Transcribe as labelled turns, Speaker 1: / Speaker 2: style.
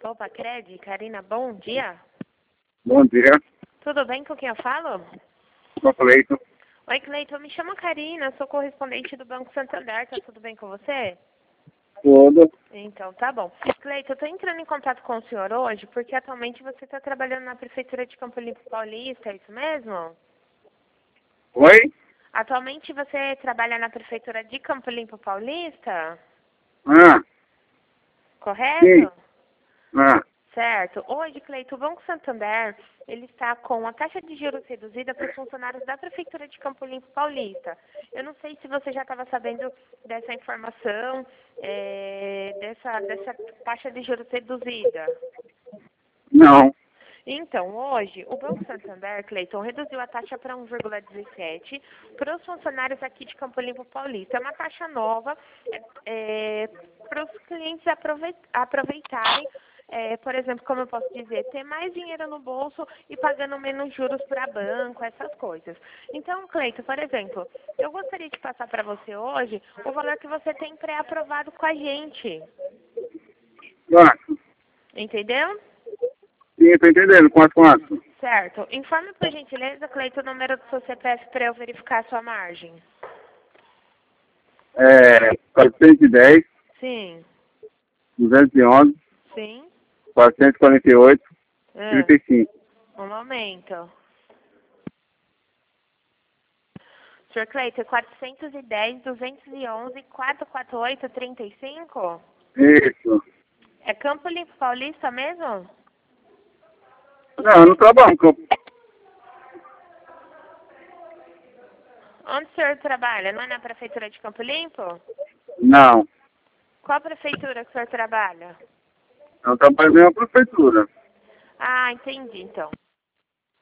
Speaker 1: Opa, Cred, Karina, bom dia.
Speaker 2: Bom dia,
Speaker 1: Tudo bem com quem eu falo?
Speaker 2: sou Cleiton.
Speaker 1: Oi, Cleiton, me chamo Karina, sou correspondente do Banco Santander, tá tudo bem com você?
Speaker 2: Tudo.
Speaker 1: Então, tá bom. Cleiton, eu tô entrando em contato com o senhor hoje porque atualmente você está trabalhando na Prefeitura de Campo Limpo Paulista, é isso mesmo?
Speaker 2: Oi?
Speaker 1: Atualmente você trabalha na Prefeitura de Campo Limpo Paulista,
Speaker 2: Ah,
Speaker 1: correto?
Speaker 2: ah,
Speaker 1: Certo. Hoje, Cleiton, o Banco Santander, ele está com a taxa de juros reduzida para os funcionários da Prefeitura de Campo Limpo Paulista. Eu não sei se você já estava sabendo dessa informação, dessa taxa de juros reduzida.
Speaker 2: não.
Speaker 1: Então, hoje, o Banco Santander, Cleiton, reduziu a taxa para 1,17 para os funcionários aqui de Campo Limpo Paulista. É uma taxa nova para os clientes aproveitarem, por exemplo, como eu posso dizer, ter mais dinheiro no bolso e pagando menos juros para banco, essas coisas. Então, Cleiton, por exemplo, eu gostaria de passar para você hoje o valor que você tem pré-aprovado com a gente.
Speaker 2: Quanto?
Speaker 1: Entendeu?
Speaker 2: Sim, tô entendendo. Quanto?
Speaker 1: Certo. Informe, por gentileza, Cleiton, o número do seu CPF para eu verificar a sua margem.
Speaker 2: É 410,
Speaker 1: Sim.
Speaker 2: 211,
Speaker 1: Sim.
Speaker 2: 448,
Speaker 1: Ah,
Speaker 2: 35.
Speaker 1: um momento. Sr. Cleiton, 410, 211, 448, 35?
Speaker 2: Isso.
Speaker 1: É Campo Limpo Paulista mesmo?
Speaker 2: Não, no trabalho.
Speaker 1: Onde o senhor trabalha? Não é na Prefeitura de Campo Limpo?
Speaker 2: Não.
Speaker 1: Qual prefeitura que o senhor trabalha?
Speaker 2: Eu trabalho na prefeitura.
Speaker 1: Ah, entendi, então.